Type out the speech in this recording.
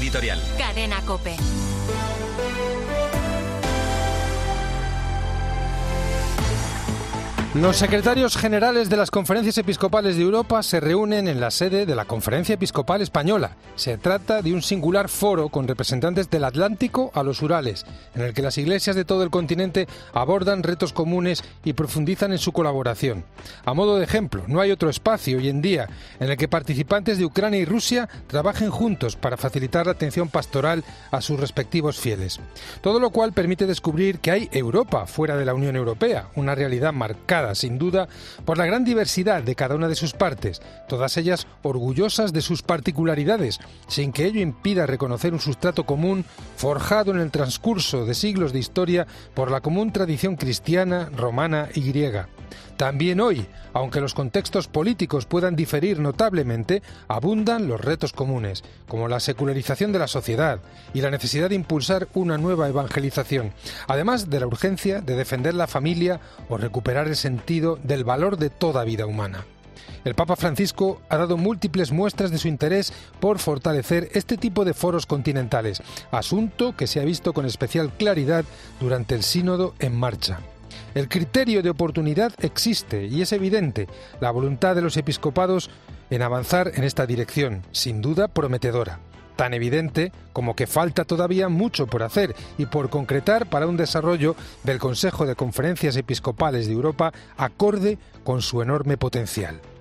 editorial. Cadena COPE. Los secretarios generales de las Conferencias Episcopales de Europa se reúnen en la sede de la Conferencia Episcopal Española. Se trata de un singular foro con representantes del Atlántico a los Urales, en el que las iglesias de todo el continente abordan retos comunes y profundizan en su colaboración. A modo de ejemplo, no hay otro espacio hoy en día en el que participantes de Ucrania y Rusia trabajen juntos para facilitar la atención pastoral a sus respectivos fieles. Todo lo cual permite descubrir que hay Europa fuera de la Unión Europea, una realidad marcada sin duda por la gran diversidad de cada una de sus partes, todas ellas orgullosas de sus particularidades, sin que ello impida reconocer un sustrato común forjado en el transcurso de siglos de historia por la común tradición cristiana, romana y griega. También hoy, aunque los contextos políticos puedan diferir notablemente, abundan los retos comunes, como la secularización de la sociedad y la necesidad de impulsar una nueva evangelización, además de la urgencia de defender la familia o recuperar el sentido del valor de toda vida humana. El Papa Francisco ha dado múltiples muestras de su interés por fortalecer este tipo de foros continentales, asunto que se ha visto con especial claridad durante el sínodo en marcha. El criterio de oportunidad existe y es evidente la voluntad de los episcopados en avanzar en esta dirección, sin duda prometedora. Tan evidente como que falta todavía mucho por hacer y por concretar para un desarrollo del Consejo de Conferencias Episcopales de Europa acorde con su enorme potencial.